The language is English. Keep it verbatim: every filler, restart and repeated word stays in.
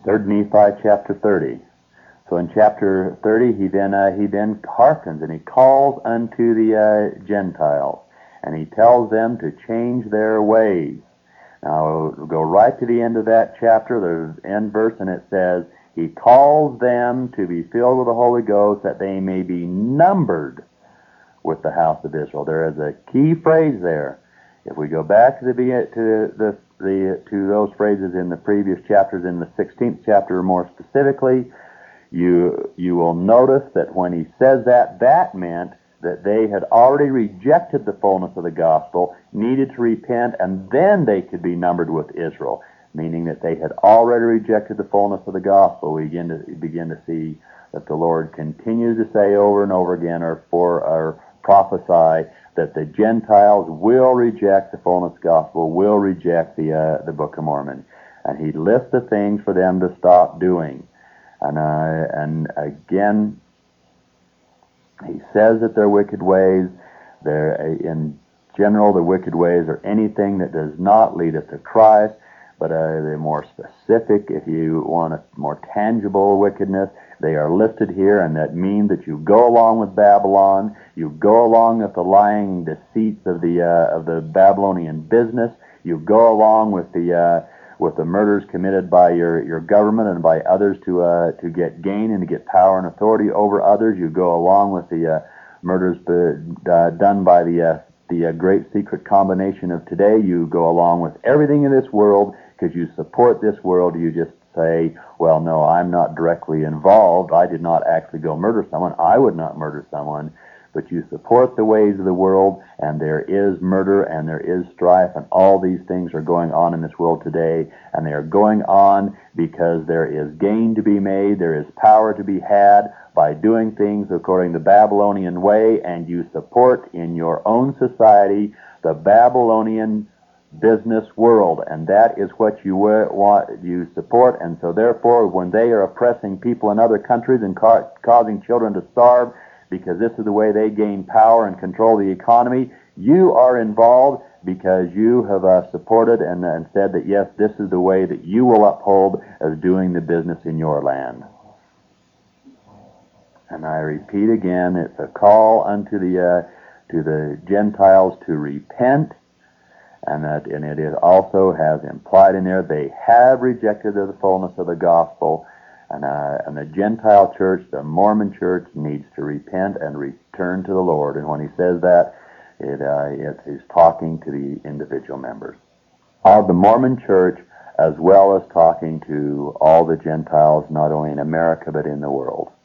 Third Nephi chapter thirty. So in chapter thirty, he then uh, he then hearkens and he calls unto the uh, Gentiles, and he tells them to change their ways. Now we'll go right to the end of that chapter. There's the end verse, and it says, he calls them to be filled with the Holy Ghost, that they may be numbered with the house of Israel. There is a key phrase there. If we go back to the to the, the to those phrases in the previous chapters, in the sixteenth chapter more specifically, you you will notice that when he says that, that meant that they had already rejected the fullness of the gospel, needed to repent, and then they could be numbered with Israel, meaning that they had already rejected the fullness of the gospel. We begin to begin to see that the Lord continues to say over and over again, or for or prophesy, that the Gentiles will reject the fullness gospel, will reject the uh, the Book of Mormon, and he lists the things for them to stop doing. And uh, and again, he says that their wicked ways, they're, in general, the wicked ways are anything that does not lead us to Christ, but uh, they're more specific. If you want a more tangible wickedness, they are listed here, and that means that you go along with Babylon, you go along with the lying deceits of the uh, of the Babylonian business, you go along with the uh, with the murders committed by your, your government and by others to uh, to get gain and to get power and authority over others. You go along with the uh, murders be, uh, done by the uh, the uh, great secret combination of today. You go along with everything in this world because you support this world. You just say, well, no, I'm not directly involved. I did not actually go murder someone. I would not murder someone. But you support the ways of the world, and there is murder, and there is strife, and all these things are going on in this world today, and they are going on because there is gain to be made, there is power to be had by doing things according to the Babylonian way, and you support in your own society the Babylonian business world, and that is what you want, you support. And so therefore, when they are oppressing people in other countries and ca- causing children to starve, because this is the way they gain power and control the economy, you are involved because you have uh, supported and, and said that, yes, this is the way that you will uphold as doing the business in your land. And I repeat again, it's a call unto the uh, to the Gentiles to repent, and that and it is also has implied in there they have rejected the fullness of the gospel. And, uh, and the Gentile church, the Mormon church, needs to repent and return to the Lord. And when he says that, it, uh, it is talking to the individual members of the Mormon church, as well as talking to all the Gentiles, not only in America, but in the world.